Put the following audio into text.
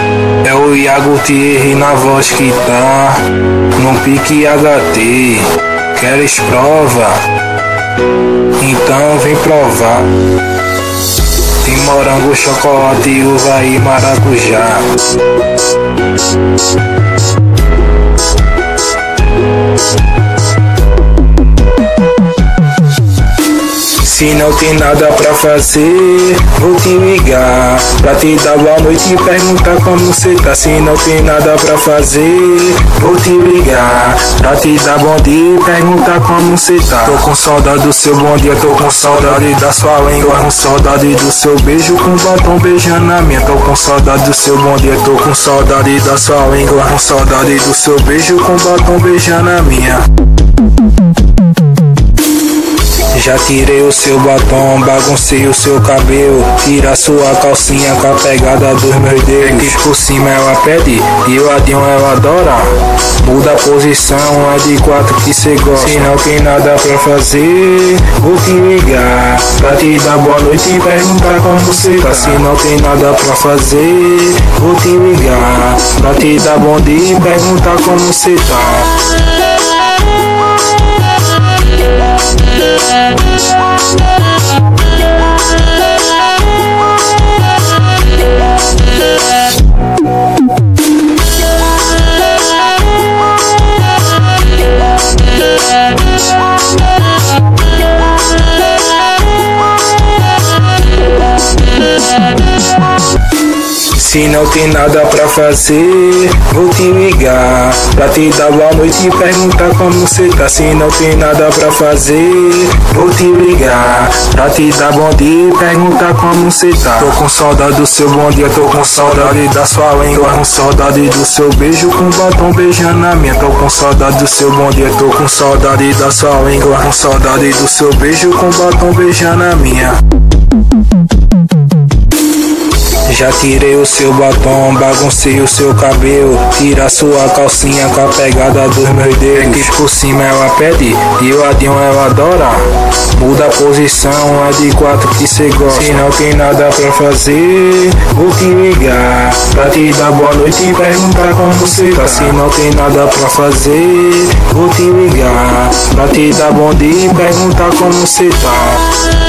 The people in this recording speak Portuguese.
É o Iago Thierry na voz que tá no pique HT. Queres prova? Então vem provar. Tem morango, chocolate, uva e maracujá. Se não tem nada pra fazer, vou te ligar pra te dar boa noite e perguntar como cê tá. Se não tem nada pra fazer, vou te ligar pra te dar bom dia e perguntar como cê tá. Tô com saudade do seu bom dia, tô com saudade da sua língua, com saudade do seu beijo com batom beijando a minha. Tô com saudade do seu bom dia, tô com saudade da sua língua, com saudade do seu beijo com batom beijando a minha. Já tirei o seu batom, baguncei o seu cabelo. Tira sua calcinha com a pegada dos meus dedos. Que por cima ela pede e o ladinho ela adora. Muda a posição, é de 4 que cê gosta. Se não tem nada pra fazer, vou te ligar pra te dar boa noite e perguntar como cê tá. Se não tem nada pra fazer, vou te ligar pra te dar bom dia e perguntar como cê tá. Se não tem nada pra fazer, vou te ligar pra te dar boa noite e perguntar como cê tá. Se não tem nada pra fazer, vou te ligar pra te dar bom dia e perguntar como cê tá. Tô com saudade do seu bom dia, tô com saudade da sua língua, com saudade do seu beijo com batom beijando a minha. Tô com saudade do seu bom dia, tô com saudade da sua língua, com saudade do seu beijo com batom beijando a minha. Já tirei o seu batom, baguncei o seu cabelo. Tira sua calcinha com a pegada dos meus dedos. Que por cima ela pede e o ladinho ela adora. Muda a posição, é de 4 que cê gosta. Se não tem nada pra fazer, vou te ligar pra te dar boa noite e perguntar como cê tá. Se não tem nada pra fazer, vou te ligar pra te dar bom dia e perguntar como cê tá.